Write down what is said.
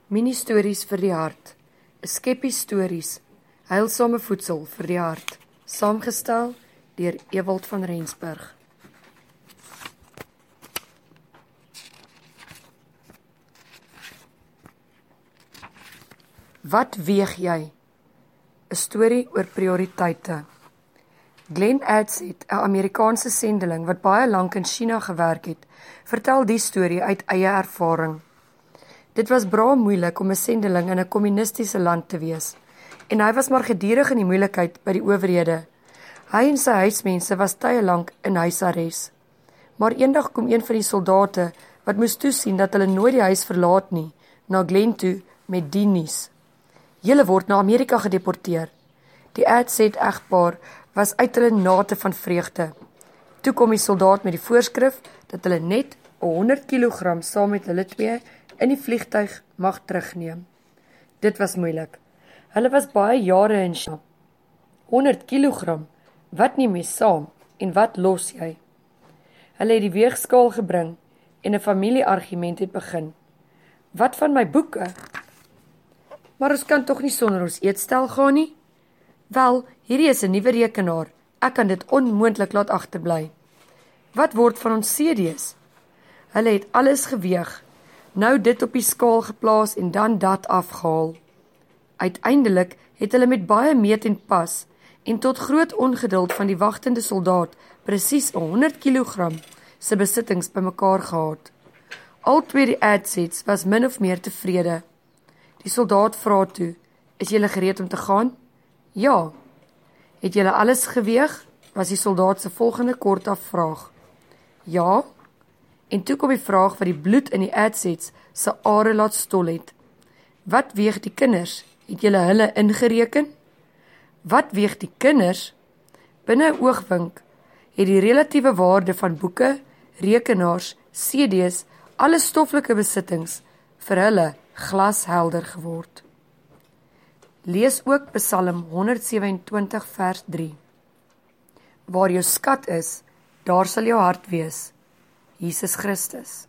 Mini-stories vir die hart, 'n skeppie stories, heilsame voedsel vir die hart, saamgestel deur Ewald van Rensburg. Wat weeg jy? 'n Storie oor prioriteite. Glenn Adsett, 'n Amerikaanse sendeling wat baie lank in China gewerk het, vertel die storie uit eie ervaring. Dit was bra moeilik om 'n sendeling in 'n kommunistiese land te wees, en hy was maar gedurig in die moeilikheid by die owerhede. Hy en sy huismense was tye lank in huisarrest. Maar eendag kom een van die soldate, wat moes toesien dat hulle nooit die huis verlaat nie, na Glenn toe met die nuus: "Julle word na Amerika gedeporteer." Die Adsett egpaar was uit hulle nate van vreugde. Toe kom die soldaat met die voorskrif dat hulle net 100 kg saam met hulle twee in die vliegtuig mag terugneem. Dit was moeilik. Hulle was baie jare in China. 100 kg, wat neem jy saam en wat los jy? Hulle het die weegskaal gebring en 'n familieargument het begin. Wat van my boeke? Maar ons kan tog nie sonder ons eetstel gaan nie? Wel, hierdie is 'n nuwe rekenaar. Ek kan dit onmoontlik laat agterbly. Wat word van ons CD's? Hulle het alles geweeg, nou dit op die skaal geplaas en dan dat afgehaal. Uiteindelik het hulle met baie meet en pas en tot groot ongeduld van die wagtende soldaat presies 100 kg se besittings bymekaar gehad. Al twee die Adsetts was min of meer tevrede. Die soldaat vra toe: "Is julle gereed om te gaan?" "Ja." "Het julle alles geweeg?" was die soldaat se volgende kortaf vraag. "Ja." En toe kom die vraag wat die bloed in die Adsetts se are laat stol het. "Wat weeg die kinders? Het julle hulle ingereken?" "Wat weeg die kinders?" Binne 'n oogwink het die relatiewe waarde van boeke, rekenaars, CD's, alle stoffelike besittings vir hulle glashelder geword. Lees ook Psalm 127 vers 3. Waar jou skat is, daar sal jou hart wees. Jesus Christus.